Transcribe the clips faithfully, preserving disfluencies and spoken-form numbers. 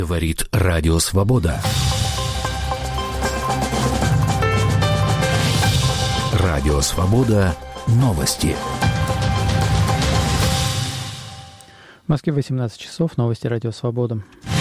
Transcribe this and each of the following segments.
Говорит Радио Свобода. Радио Свобода. Новости. В Москве восемнадцать часов. Новости Радио Свобода.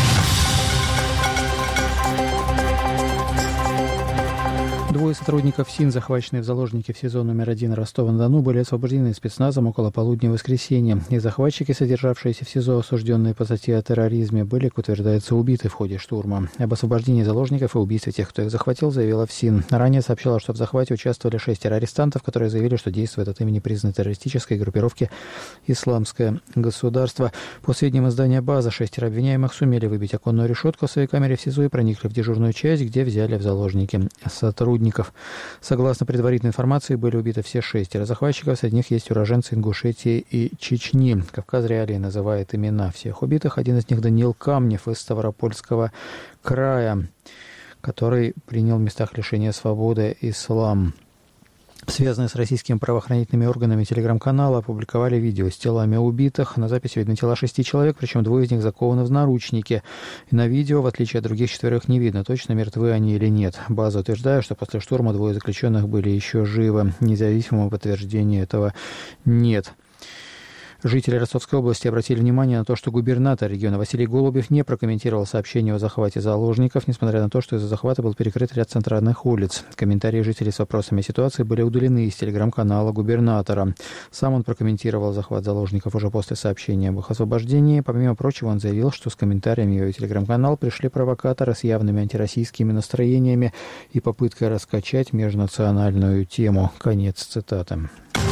Двое сотрудников СИН, захваченные в заложники в СИЗО номер один Ростова-на-Дону, были освобождены спецназом около полудня в воскресенье. И захватчики, содержавшиеся в СИЗО, осужденные по статье о терроризме, были, как утверждается, убиты в ходе штурма. Об освобождении заложников и убийстве тех, кто их захватил, заявила ФСИН. Ранее сообщала, что в захвате участвовали шестеро арестантов, которые заявили, что действуют от имени признанной террористической группировки «Исламское государство». По сведениям издания «База», шестеро обвиняемых сумели выбить оконную решетку в своей камере в СИЗО и проникли в дежурную часть, где взяли в заложники сотрудников. Согласно предварительной информации, были убиты все шестеро захватчиков, среди них есть уроженцы Ингушетии и Чечни. Кавказ Реалии называет имена всех убитых. Один из них Даниил Камнев из Ставропольского края, который принял в местах лишения свободы ислам. Связанные с российскими правоохранительными органами телеграм-канала опубликовали видео с телами убитых. На записи видны тела шести человек, причем двое из них закованы в наручники. И на видео, в отличие от других четверых, не видно, точно мертвы они или нет. База утверждает, что после штурма двое заключенных были еще живы. Независимого подтверждения этого нет. Жители Ростовской области обратили внимание на то, что губернатор региона Василий Голубев не прокомментировал сообщение о захвате заложников, несмотря на то, что из-за захвата был перекрыт ряд центральных улиц. Комментарии жителей с вопросами ситуации были удалены из телеграм-канала губернатора. Сам он прокомментировал захват заложников уже после сообщения об их освобождении. Помимо прочего, он заявил, что с комментариями в его телеграм-канал пришли провокаторы с явными антироссийскими настроениями и попыткой раскачать межнациональную тему. Конец цитаты.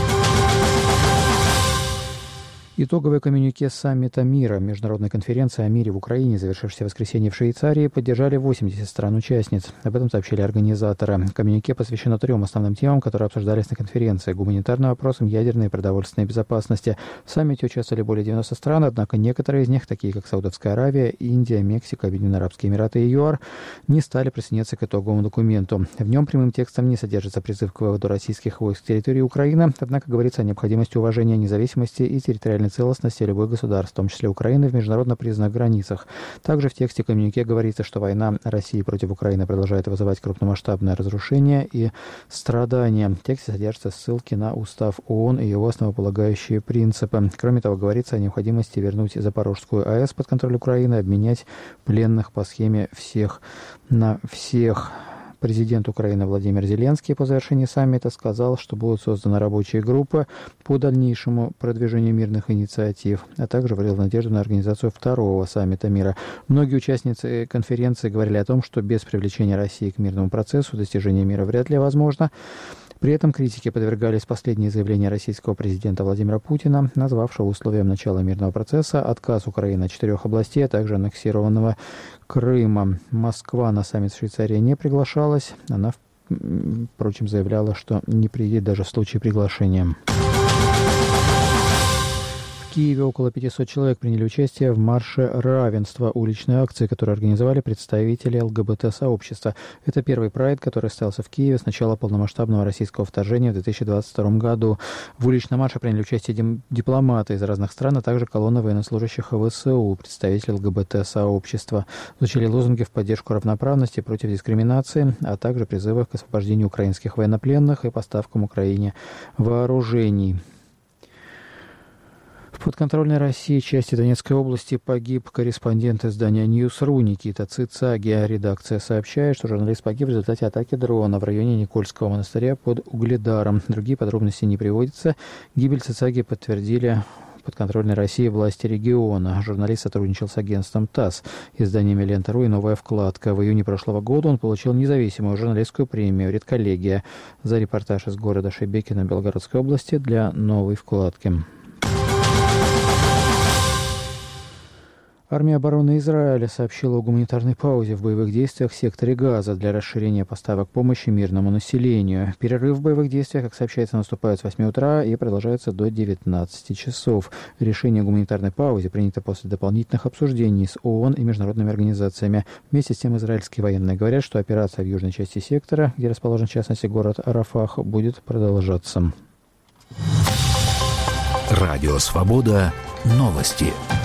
Итоговое коммюнике саммита мира, международной конференции о мире в Украине, завершившейся в воскресенье в Швейцарии, поддержали восемьдесят стран-участниц. Об этом сообщили организаторы. Коммюнике посвящено трем основным темам, которые обсуждались на конференции: гуманитарным вопросам, ядерной и продовольственной безопасности. В саммите участвовали более девяноста стран, однако некоторые из них, такие как Саудовская Аравия, Индия, Мексика, Объединенные Арабские Эмираты и ЮАР, не стали присоединяться к итоговому документу. В нем прямым текстом не содержится призыв к выводу российских войск с территории Украины, однако говорится о необходимости уважения независимости и территориальной целостности любых государств, в том числе Украины, в международно признанных границах. Также в тексте коммюнике говорится, что война России против Украины продолжает вызывать крупномасштабное разрушение и страдания. В тексте содержатся ссылки на устав ООН и его основополагающие принципы. Кроме того, говорится о необходимости вернуть Запорожскую АЭС под контроль Украины, обменять пленных по схеме всех на всех. Президент Украины Владимир Зеленский по завершении саммита сказал, что будут созданы рабочие группы по дальнейшему продвижению мирных инициатив, а также выразил надежду на организацию второго саммита мира. Многие участницы конференции говорили о том, что без привлечения России к мирному процессу достижение мира вряд ли возможно. При этом критике подвергались последние заявления российского президента Владимира Путина, назвавшего условием начала мирного процесса отказ Украины от четырех областей, а также аннексированного Крыма. Москва на саммит в Швейцарии не приглашалась. Она, впрочем, заявляла, что не приедет даже в случае приглашения. В Киеве около пятисот человек приняли участие в марше равенства, уличной акции, которую организовали представители ЛГБТ-сообщества. Это первый прайд, который состоялся в Киеве с начала полномасштабного российского вторжения в две тысячи двадцать втором году. В уличном марше приняли участие дипломаты из разных стран, а также колонна военнослужащих ВСУ, представители ЛГБТ-сообщества. Звучали лозунги в поддержку равноправности, против дискриминации, а также призывы к освобождению украинских военнопленных и поставкам Украине вооружений. В подконтрольной России части Донецкой области погиб корреспондент издания Ньюс.ру Никита Цицаги. Редакция сообщает, что журналист погиб в результате атаки дрона в районе Никольского монастыря под Угледаром. Другие подробности не приводятся. Гибель Цицаги подтвердили в подконтрольной России власти региона. Журналист сотрудничал с агентством ТАСС, изданиями «Лента.ру» и «Новая вкладка». В июне прошлого года он получил независимую журналистскую премию «Редколлегия» за репортаж из города Шебекино Белгородской области для «Новой вкладки». Армия обороны Израиля сообщила о гуманитарной паузе в боевых действиях в секторе Газа для расширения поставок помощи мирному населению. Перерыв в боевых действиях, как сообщается, наступает с восьми утра и продолжается до девятнадцати часов. Решение о гуманитарной паузе принято после дополнительных обсуждений с ООН и международными организациями. Вместе с тем израильские военные говорят, что операция в южной части сектора, где расположен в частности город Рафах, будет продолжаться. Радио Свобода. Новости.